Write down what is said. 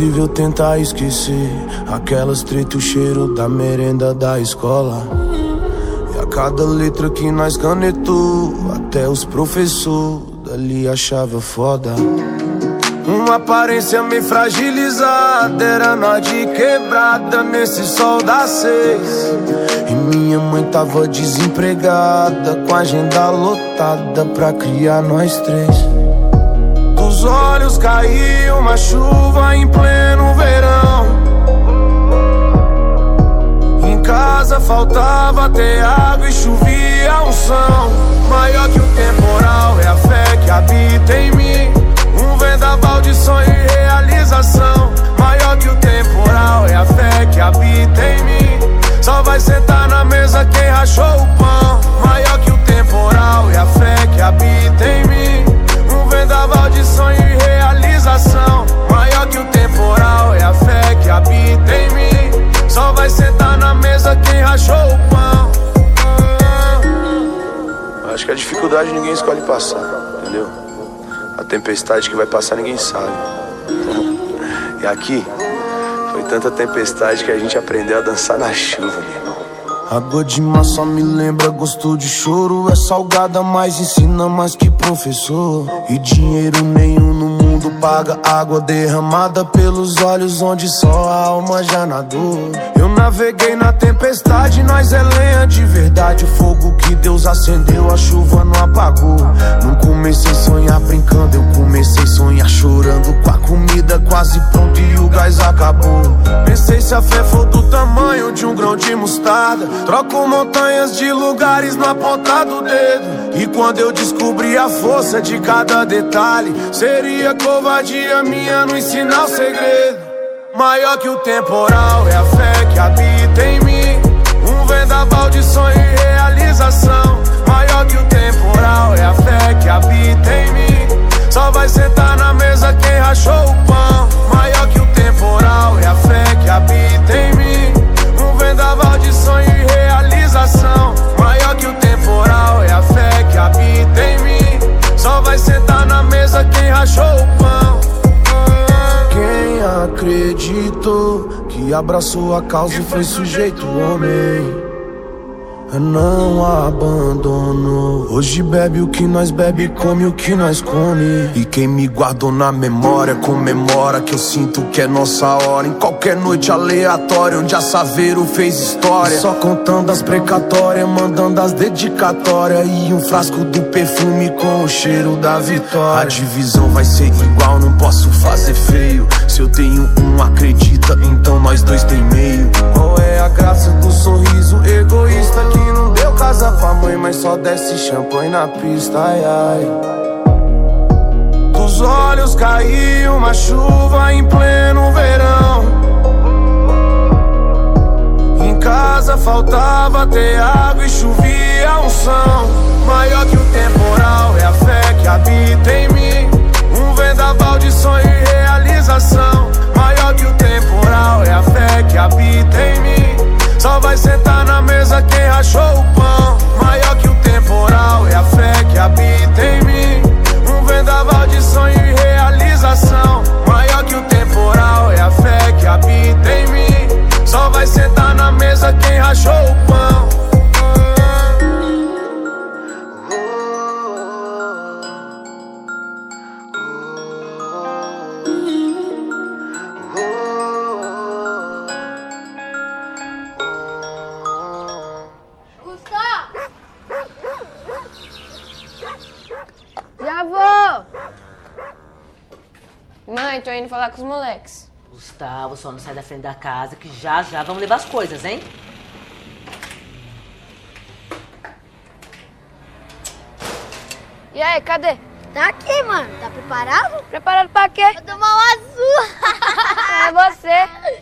impossível tentar esquecer aquelas treta, o cheiro da merenda da escola. E a cada letra que nós canetou, até os professores dali achava foda. Uma aparência meio fragilizada, era nós de quebrada nesse sol das 6. E minha mãe tava desempregada, com a agenda lotada pra criar nós 3. Dos olhos caiu uma chuva em pleno verão. Em casa faltava até água e chovia unção. Maior que o temporal é a fé que habita em mim. Um vendaval de sonho e realização. Maior que o temporal é a fé que habita em mim. Só vai sentar na mesa quem rachou o pão. Maior que o temporal é a fé que habita em mim. Um vendaval de sonho e realização. Maior que o temporal é a fé que habita em mim. Só vai sentar na mesa quem rachou o pão. Acho que a dificuldade ninguém escolhe passar, entendeu? A tempestade que vai passar ninguém sabe. E aqui foi tanta tempestade que a gente aprendeu a dançar na chuva, meu irmão. Água de mar só me lembra gosto de choro. É salgada, mas ensina mais que professor. E dinheiro nenhum no mundo paga água derramada pelos olhos onde só a alma já nadou. Eu naveguei na tempestade, nós é lenha de verdade. O fogo que Deus acendeu, a chuva não apagou. Não comecei a sonhar brincando, eu comecei a sonhar chorando. Com a comida quase pronta e o gás acabou. Pensei se a fé for do tamanho de um grão de mostarda, troco montanhas de lugares na ponta do dedo. E quando eu descobri a força de cada detalhe, seria covardia minha não ensinar o segredo. Maior que o temporal é a fé que habita em mim. Um vendaval de sonho e realização. Maior que o temporal é a fé que habita em mim. Só vai sentar na mesa quem rachou o pão. Maior que o temporal é a fé que habita em mim. Um vendaval de sonho e realização. Maior que o temporal é a fé que habita em mim. Só vai sentar na mesa quem rachou o pão. Quem acreditou que abraçou a causa e foi sujeito homem, não abandonou. Hoje bebe o que nós bebe, come o que nós come. E quem me guardou na memória comemora que eu sinto que é nossa hora. Em qualquer noite aleatória onde a Saveiro fez história. Só contando as precatórias, mandando as dedicatórias. E um frasco do perfume com o cheiro da vitória. A divisão vai ser igual, não posso fazer feio. Se eu tenho um, acredita, então nós dois tem meio. Qual é a graça do sorriso egoísta que não deu casa pra mãe, mas só desce champanhe na pista, ai ai. Dos olhos caiu uma chuva em pleno verão. Em casa faltava até água e chovia unção. Maior que o temporal é a fé que habita em mim. Um vendaval de sonho e realização. Maior que o temporal é a fé que habita em mim. Só vai sentar na mesa quem rachou o pão. Maior que o temporal é a fé que habita em mim. Um vendaval de sonho e realização. Maior que o temporal é a fé que habita em mim. Só vai sentar na mesa quem rachou o pão. Já vou! Mãe, tô indo falar com os moleques. Gustavo, só não sai da frente da casa que já vamos levar as coisas, hein? E aí, cadê? Tá aqui, mano. Tá preparado? Preparado pra quê? Pra tomar uma azul. É você.